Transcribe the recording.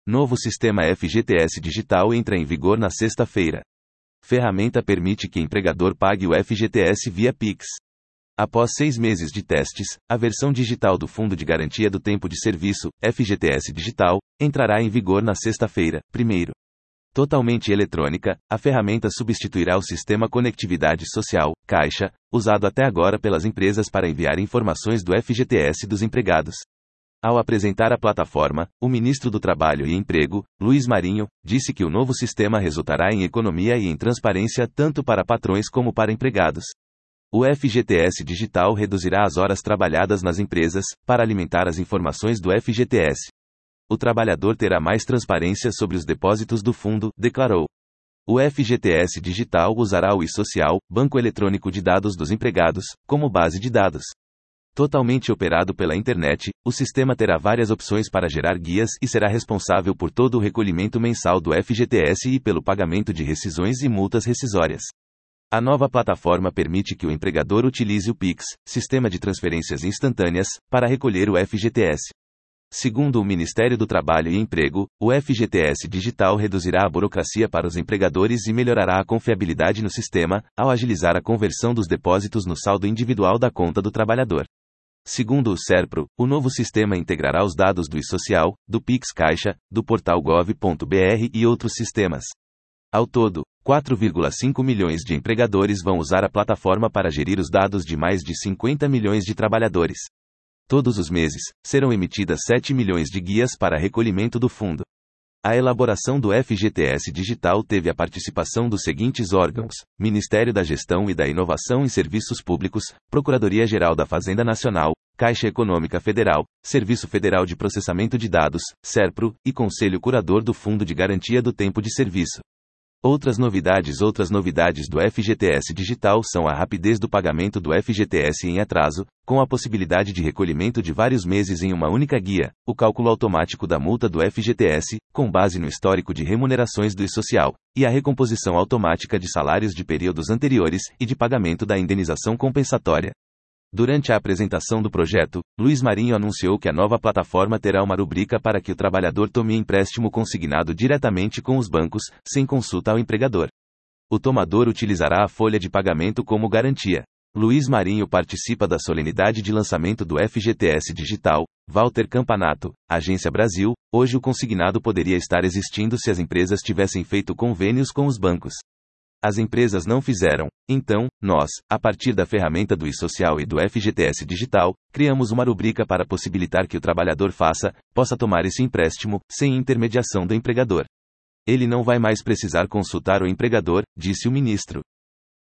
Novo sistema FGTS Digital entra em vigor na sexta-feira. Ferramenta permite que empregador pague o FGTS via Pix. Após 6 meses de testes, a versão digital do Fundo de Garantia do Tempo de Serviço, FGTS Digital, entrará em vigor na sexta-feira, 1º. Totalmente eletrônica, a ferramenta substituirá o sistema Conectividade Social, Caixa, usado até agora pelas empresas para enviar informações do FGTS dos empregados. Ao apresentar a plataforma, o ministro do Trabalho e Emprego, Luiz Marinho, disse que o novo sistema resultará em economia e em transparência tanto para patrões como para empregados. O FGTS Digital reduzirá as horas trabalhadas nas empresas, para alimentar as informações do FGTS. O trabalhador terá mais transparência sobre os depósitos do fundo, declarou. O FGTS Digital usará o e-Social, banco eletrônico de dados dos empregados, como base de dados. Totalmente operado pela internet, o sistema terá várias opções para gerar guias e será responsável por todo o recolhimento mensal do FGTS e pelo pagamento de rescisões e multas rescisórias. A nova plataforma permite que o empregador utilize o Pix, sistema de transferências instantâneas, para recolher o FGTS. Segundo o Ministério do Trabalho e Emprego, o FGTS Digital reduzirá a burocracia para os empregadores e melhorará a confiabilidade no sistema, ao agilizar a conversão dos depósitos no saldo individual da conta do trabalhador. Segundo o SERPRO, o novo sistema integrará os dados do e-Social, do Pix Caixa, do portal gov.br e outros sistemas. Ao todo, 4,5 milhões de empregadores vão usar a plataforma para gerir os dados de mais de 50 milhões de trabalhadores. Todos os meses, serão emitidas 7 milhões de guias para recolhimento do fundo. A elaboração do FGTS Digital teve a participação dos seguintes órgãos: Ministério da Gestão e da Inovação em Serviços Públicos, Procuradoria-Geral da Fazenda Nacional, Caixa Econômica Federal, Serviço Federal de Processamento de Dados, SERPRO, e Conselho Curador do Fundo de Garantia do Tempo de Serviço. Outras novidades do FGTS Digital são a rapidez do pagamento do FGTS em atraso, com a possibilidade de recolhimento de vários meses em uma única guia, o cálculo automático da multa do FGTS, com base no histórico de remunerações do e-Social, e a recomposição automática de salários de períodos anteriores e de pagamento da indenização compensatória. Durante a apresentação do projeto, Luiz Marinho anunciou que a nova plataforma terá uma rubrica para que o trabalhador tome empréstimo consignado diretamente com os bancos, sem consulta ao empregador. O tomador utilizará a folha de pagamento como garantia. Luiz Marinho participa da solenidade de lançamento do FGTS Digital. Walter Campanato, Agência Brasil. Hoje o consignado poderia estar existindo se as empresas tivessem feito convênios com os bancos. As empresas não fizeram. Então, nós, a partir da ferramenta do e-Social e do FGTS Digital, criamos uma rubrica para possibilitar que o trabalhador possa tomar esse empréstimo, sem intermediação do empregador. Ele não vai mais precisar consultar o empregador, disse o ministro.